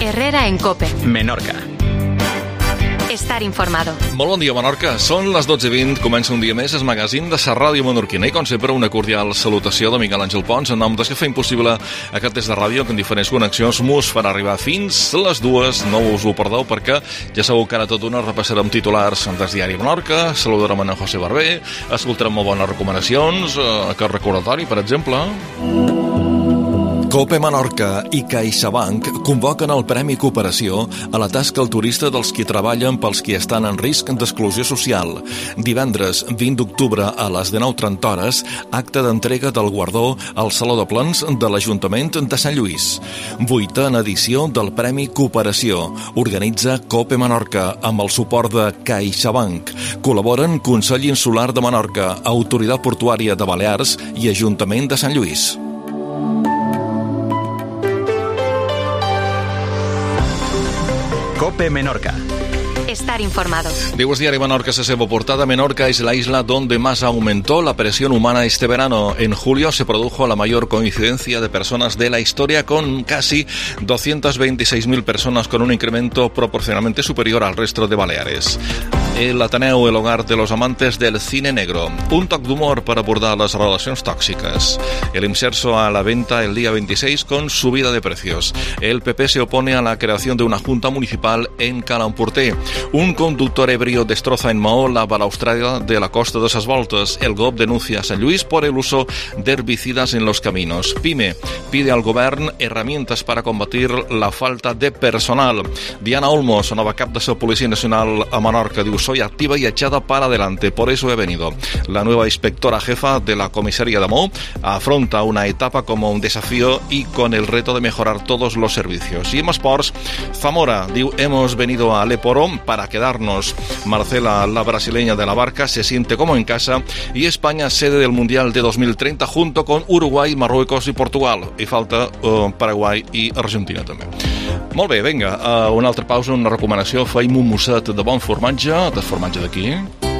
Herrera en COPE. Menorca. Estar informado. Molt bon dia, Menorca. Són les 12:20, comença un dia més el magazín de la ràdio menorquina i, com sempre, una cordial salutació de Miquel Àngel Pons en nom dels que fa impossible aquest test de ràdio que en diferents connexions mos farà arribar fins les 2. No us ho perdeu perquè ja sabeu que ara tot una repassarem titulars del diari Menorca, saludarem en José Barber, escoltarem molt bones recomanacions, aquest recordatori, per exemple. COPE Menorca i CaixaBank convoquen el Premi Cooperació a la tasca altruista dels qui treballen pels qui estan en risc d'exclusió social. Divendres 20 d'octubre a les 19:30 acte d'entrega del guardó al Saló de Plens de l'Ajuntament de Sant Lluís. 8a edició del Premi Cooperació. Organitza COPE Menorca amb el suport de CaixaBank. Col·laboren Consell Insular de Menorca, Autoritat Portuària de Balears i Ajuntament de Sant Lluís. COPE Menorca. Estar informado. Diu el diario Menorca en seva portada: Menorca es la isla donde más aumentó la presión humana este verano. En julio se produjo la mayor coincidencia de personas de la historia, con casi 226.000 personas, con un incremento proporcionalmente superior al resto de Baleares. El Ateneu, el hogar de los amantes del cine negro. Un toc d'humor para abordar las relaciones tóxicas. El Imserso a la venta el día 26 con subida de precios. El PP se opone a la creación de una junta municipal en Calampurté. Un conductor ebrio destroza en Maó la balaustrada de la costa de Ses Voltes. El GOB denuncia a Sant Lluís por el uso de herbicidas en los caminos. PYME pide al govern herramientas para combatir la falta de personal. Diana Olmos, nova cap de la Policía Nacional a Menorca, diu: soy activa y echada para adelante, por eso he venido. La nueva inspectora jefa de la comisaría de Maó afronta una etapa como un desafío y con el reto de mejorar todos los servicios. Y en esports, Zamora diu: hemos venido a Leporo para quedarnos. Marcela, la brasileña de la barca, se siente como en casa, y España sede del Mundial de 2030 junto con Uruguay, Marruecos y Portugal. I falta Paraguai i Argentina també. Molt bé, vinga, una altra pausa, una recomanació. Feim un mosset de bon formatge, de formatge d'aquí.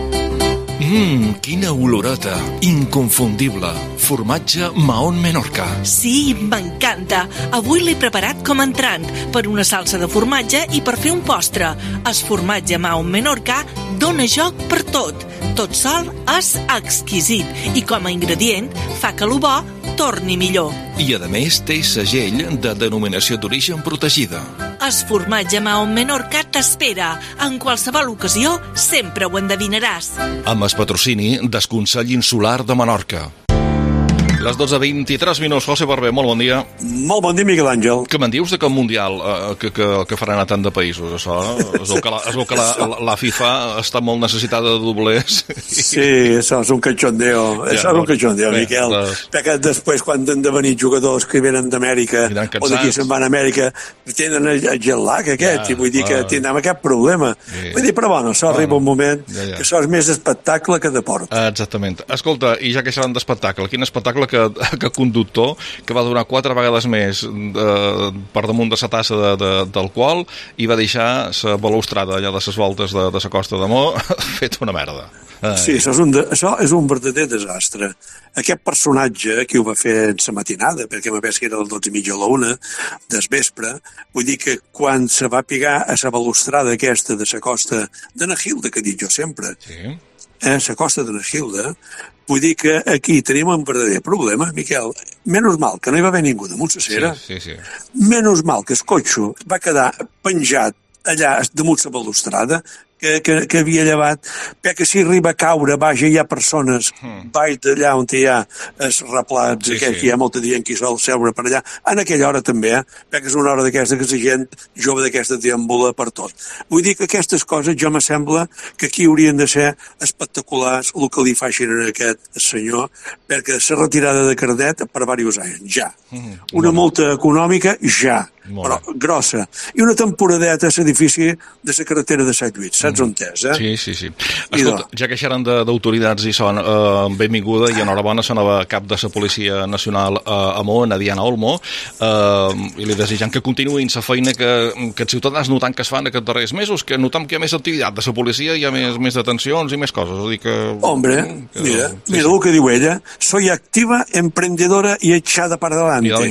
Quina olorota, inconfundible. Formatge Mahón Menorca. Sí, m'encanta. Avui l'he preparat com a entrant, per una salsa de formatge i per fer un postre. El formatge Mahón Menorca dona joc per tot. Tot sol és exquisit i com a ingredient fa que lo bo torni millor. I, a més, té segell de denominació d'origen protegida. El formatge Mahón Menorca t'espera. En qualsevol ocasió sempre ho endevinaràs. Amb el patrocini del Consell Insular de Menorca. Les 12:23. José Barber, molt bon dia. Molt bon dia, Miquel Àngel. Què me'n dius de que Mundial que faran a tant de països, això? Es veu que la FIFA està molt necessitada de doblers. Sí, això és un cachondeo. Això és un cachondeo, Miquel. Perquè després, quan han de venir jugadors que venen d'Amèrica o d'aquí se'n van a Amèrica, tenen el jet lag aquest, i vull dir que tindrem aquest problema. Vull dir, però bueno, això arriba un moment que això és més espectacle que deport. Exactament. Escolta, i ja que xerran d'espectacle, quin espectacle que conductor que va durar 4 vegades més per damunt de la tassa d'alcohol i va deixar la balaustrada allà de les voltes de la costa de Maó fet una merda. Sí, això és un verdader desastre. Aquest personatge que ho va fer en la matinada, perquè m'ha vist que era el 12:30 a la 1 del vespre, vull dir que quan se va pigar a la balustrada aquesta de la costa de Nahilda, que dic jo sempre, a la costa de Nahilda, vull dir que aquí tenim un verdader problema, Miquel. Menys mal que no hi va haver ningú damunt la cera. Sí. Menys mal que el cotxe va quedar penjat allà damunt la balustrada que havia llevat, perquè si arriba a caure, vaja, hi ha persones baix d'allà on hi ha els replats, que hi ha molta gent que sol seure per allà, en aquella hora també, perquè és una hora d'aquesta que la gent jove d'aquesta deambula per tot. Vull dir que aquestes coses jo me sembla que aquí haurien de ser espectaculars el que li facin a aquest senyor, perquè la retirada de carnet per diversos anys, ja. Una multa econòmica, ja, però grossa. I una temporadeta a l'edifici de la carretera de Sant Lluís, saps on és, eh? Sí. Escolta, ja que xerran d'autoritats i són benvinguda i enhorabona a la nova cap de la Policia Nacional a Maó, a Diana Olmo, i li desitjant que continuïn la feina que els ciutadans notant que es fan aquests darrers mesos, que notam que hi ha més activitat de la policia, hi ha més detencions i més coses. O dir que... Hombre, mira el que diu ella: soy activa, emprendedora y echada para adelante. Mira, venga.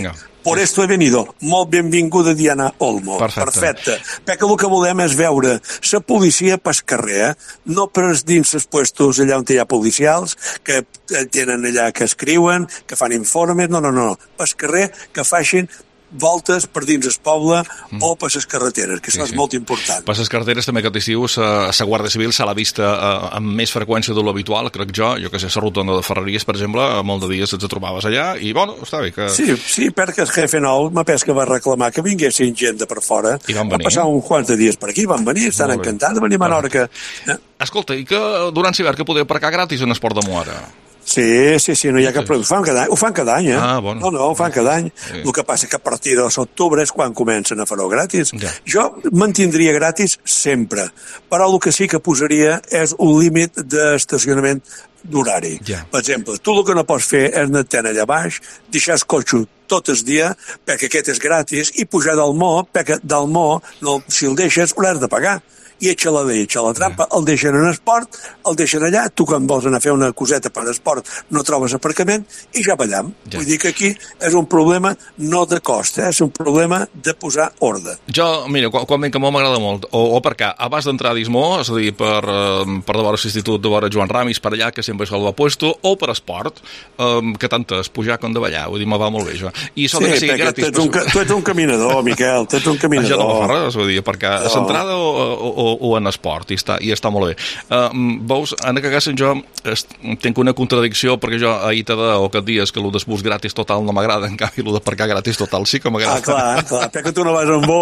Por esto he venido. Molt benvinguda, Diana Olmo. Perfecte. Perquè el que volem és veure la policia pel carrer, no per dins els puestos allà on hi ha policials, que tenen allà, que escriuen, que fan informes, no. Pel carrer, que facin voltes per dins el poble o per les carreteres, que això és molt important. Per les carreteres també aquest estiu la Guàrdia Civil se l'ha vista amb més freqüència de l'habitual, crec jo que sé, la rotonda de Ferreries, per exemple, molt de dies et trobaves allà i, bueno, està bé que... Sí, perquè el jefe nou m'ha pes que va reclamar que vinguessin gent de per fora. I van venir. Va passar uns quants de dies per aquí, van venir, estan encantats de venir a Menorca. Escolta, i que durant l'hivern que poder aparcar gratis en Esport de Moara? Sí, no hi ha cap problema. Ho fan cada any, Bueno. No, ho fan cada any. Sí. El que passa que a partir de l'octubre és quan comencen a fer-ho gratis. Ja. Jo mantindria gratis sempre, però el que sí que posaria és un límit d'estacionament d'horari. Ja. Per exemple, tu el que no pots fer és anar allà baix, deixar el cotxe tot el dia, perquè aquest és gratis, i pujar del Mo, perquè del Mo, si el deixes, ho has de pagar. I echa la trampa, el deixen en esport, el deixen allà, tu quan vols anar a fer una coseta per esport no trobes aparcament i ja ballam. Ja. Vull dir que aquí és un problema no de cost, és un problema de posar ordre. Jo, mira, quan vinc a Mo m'agrada molt, o per cá, abans d'entrar a Dismó, és a dir, per de vora l'institut de vora Joan Ramis, per allà, que sempre se'l va puesto, o per esport, que tant és pujar com de ballar, vull dir, me va molt bé, jo. I sí, que sigui gratis. Tu ets un caminador, Miquel, tu ets un caminador. Jo no m'ho fa res, vull dir, perquè a l'entrada o en esport, i està molt bé. Veus, en aquest cas jo tinc una contradicció, perquè jo ahir o aquests dies que el del bus gratis total no m'agrada, en canvi el d'aparcar gratis total sí que m'agrada. Clar, perquè tu no vas en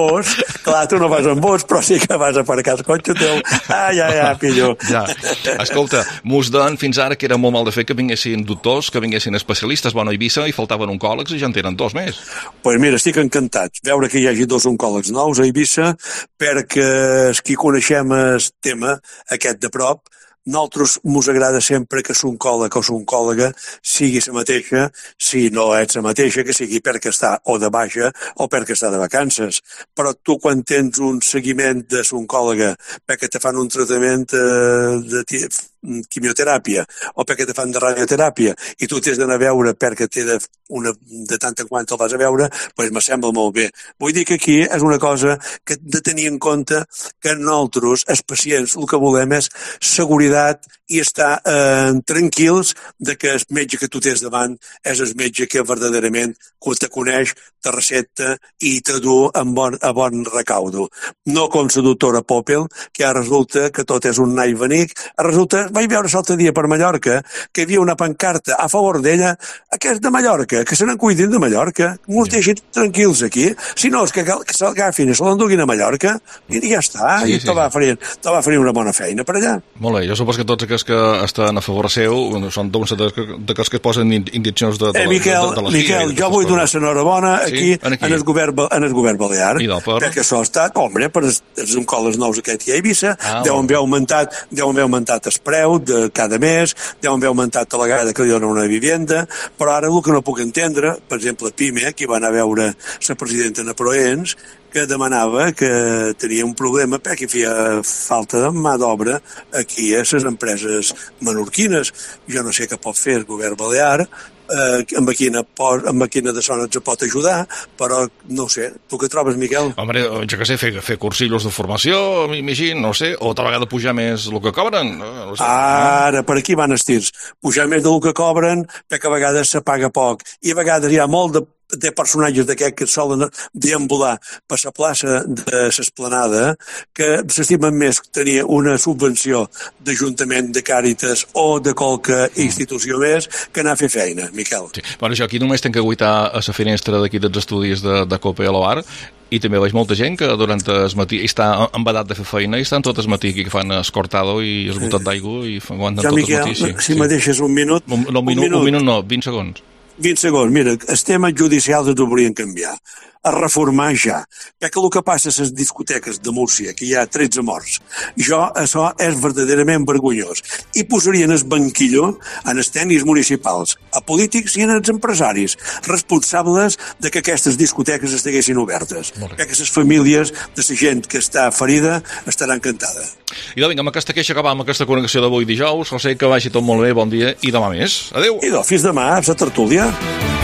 bus, però sí que vas a aparcar el cotxe teu. Ja, pillo. Ja. Escolta, mos deien fins ara que era molt mal de fer que vinguessin doctors, que vinguessin especialistes, bueno, a Eivissa hi faltaven oncòlegs i ja en tenen 2 més. Pues mira, estic encantat veure que hi hagi 2 oncòlegs nous a Eivissa, perquè els qui coneixem el tema aquest de prop, nosaltres mos agrada sempre que l'oncòleg o l'oncòloga sigui la mateixa, si no ets la mateixa, que sigui perquè està o de baixa o perquè està de vacances. Però tu quan tens un seguiment de l'oncòloga perquè te fan un tractament de quimioteràpia o perquè te fan de radioteràpia i tu t'has d'anar a veure perquè de tant en quant te'l vas a veure, doncs me sembla molt bé. Vull dir que aquí és una cosa que hem de tenir en compte que nosaltres, els pacients, el que volem és seguretat i estar tranquils de que el metge que tu tens davant és el metge que verdaderament te coneix, te recepta i te du a bon recaudo. No com la doctora Popel, que ara resulta que tot és un anar i venir. Resulta, vaig veure l'altre dia per Mallorca que hi havia una pancarta a favor d'ella, que és de Mallorca, que se n'en cuidin de Mallorca, que ens deixin tranquils aquí. Si no, és que s'agafin i se l'enduguin a Mallorca i ja està, i te va oferir una bona feina per allà. Molt bé, jo suposo que tots aquells que estan a favor seu són d'aquells que es posen injeccions de la Miquel, jo vull donar l'enhorabona aquí en el govern balear, perquè això ha estat, per els oncòlegs nous aquest hi ha a Eivissa, deuen haver augmentat el preu de cada mes, deuen haver augmentat la vegada que li donen una vivenda, però ara el que no puc entendre, per exemple, PIME, que va anar a veure la presidenta Ana Proens, que demanava que tenia un problema perquè feia falta de mà d'obra aquí a les empreses menorquines. Jo no sé què pot fer el govern balear, amb quina de zona ens pot ajudar, però no ho sé. Tu què trobes, Miquel? Home, jo què sé, fer cursillos de formació, m'imagino, no sé, o tal vegada pujar més el que cobren. No sé, ara, per aquí van els tirs. Pujar més del que cobren, perquè a vegades se paga poc, i a vegades hi ha molt de personatges d'aquests que solen deambular per la plaça de l'Esplanada que s'estimen més tenir una subvenció d'Ajuntament, de Càritas o de qualque institució més que anar a fer feina, Miquel. Sí. Bueno, jo aquí només tenc que guaitar a la finestra d'aquí dels estudis de COPE a l'Oar i també veig molta gent que durant el matí està embadat de fer feina i estan tot el matí aquí que fan escortado i esgotat d'aigua i aguanten tot el matí. Miquel, si me deixes un minut... Un minut no, 20 segons. 20 segons. Mira, els temes judicials es voldrien canviar, a reformar ja. Perquè el que passa a les discoteques de Múrcia, que hi ha 13 morts, això és verdaderament vergonyós. I posarien el banquillo en els tècnics municipals, a polítics i en els empresaris, responsables de que aquestes discoteques estiguessin obertes. Perquè les famílies de la gent que està ferida estaran encantada. I vinga, amb aquesta queixa acabam aquesta connexió d'avui dijous. José, que vagi tot molt bé, bon dia i demà més. Adéu. I fins demà, a la tertúlia.